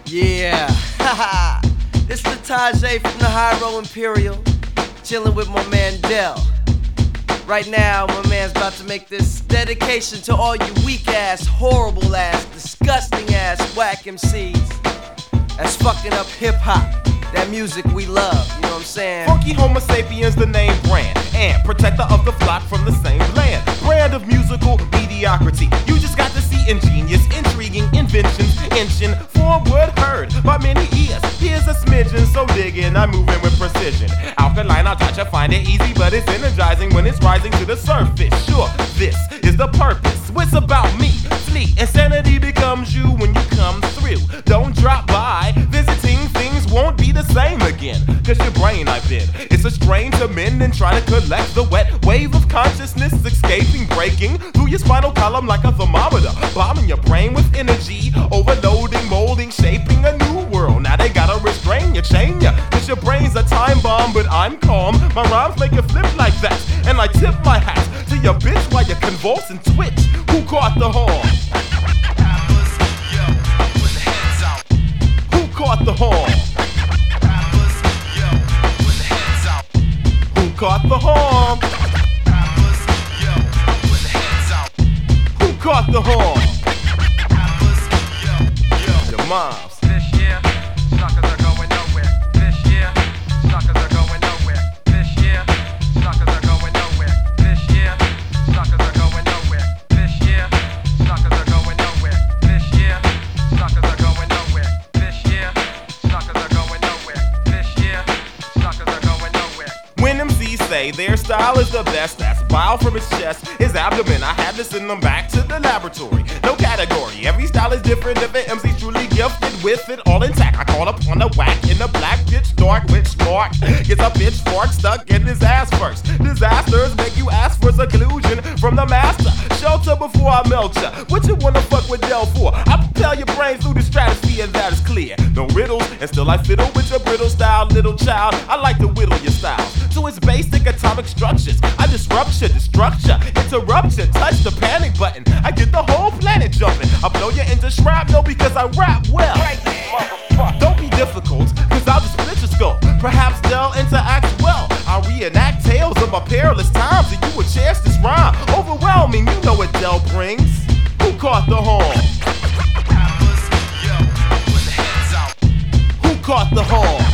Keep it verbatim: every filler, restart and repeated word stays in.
Yeah, haha. This is Tajay from the Hyro Imperial, chilling with my man Dell. Right now, my man's about to make this dedication to all you weak ass, horrible ass, disgusting ass whack M Cs that's fucking up hip hop, that music we love, you know what I'm saying? Funky Homo sapiens, the name brand, and protector of the flock from the same land. Brand of musical mediocrity. You just got to see ingenious, intriguing inventions, inching forward heard by many ears. Here's a smidgen, so digging, I'm moving with precision. Alkaline, I'll try to find it easy, but it's energizing when it's rising to the surface. Sure, this is the purpose. What's about me? Flee. Insanity becomes you when you come through. Don't drop by, visiting things won't be the same again. Cause your brain I've been. It's a strain to mend and try to collect the wet wave of consciousness escaping, breaking through your spinal column like a thermometer. Bombing your brain with energy, overloading, molding, shaping a new world. Now they gotta restrain you, chain you. Cause your brain's a time bomb, but I'm calm. My rhymes make you flip like that. And I tip my hat to your bitch while you convulse and twitch. Who caught the horn? Who caught the horn? Who caught the horn? Who caught the horn? Your moms. This year, suckers are going nowhere. This year, suckers are going nowhere. This year, suckers are going nowhere. This year, suckers are going nowhere. This year, suckers are going nowhere. This year, suckers are going nowhere. This year, suckers are going nowhere. This year, suckers are going nowhere. When M Cs say their style is the best, that's bile from his chest, his abdomen. I had to send them back to the laboratory. No category, every style is different. If an M C's truly gifted with it all intact, I call upon a whack in the black pitch dark, which spark gets a pitchfork stuck in his ass first. Disasters make you ask for seclusion from the master. Shelter before I melt ya. What you wanna fuck with Dell for? I propel your brain through the stratosphere, and that is clear. No riddles, and still I fiddle with your brittle style, little child. I like to whittle your style to its basic atomic structures. I disrupt your structure, interrupt you, touch the panic button. I get the whole planet jumping. I blow you into shrapnel because I rap well. Don't be difficult, cause I'll just split your skull. Perhaps Dell interacts well. I'll reenact tales of my perilous times, and you will cherish this rhyme. Overwhelming, you know what Dell brings. Who caught the horn? Who caught the horn?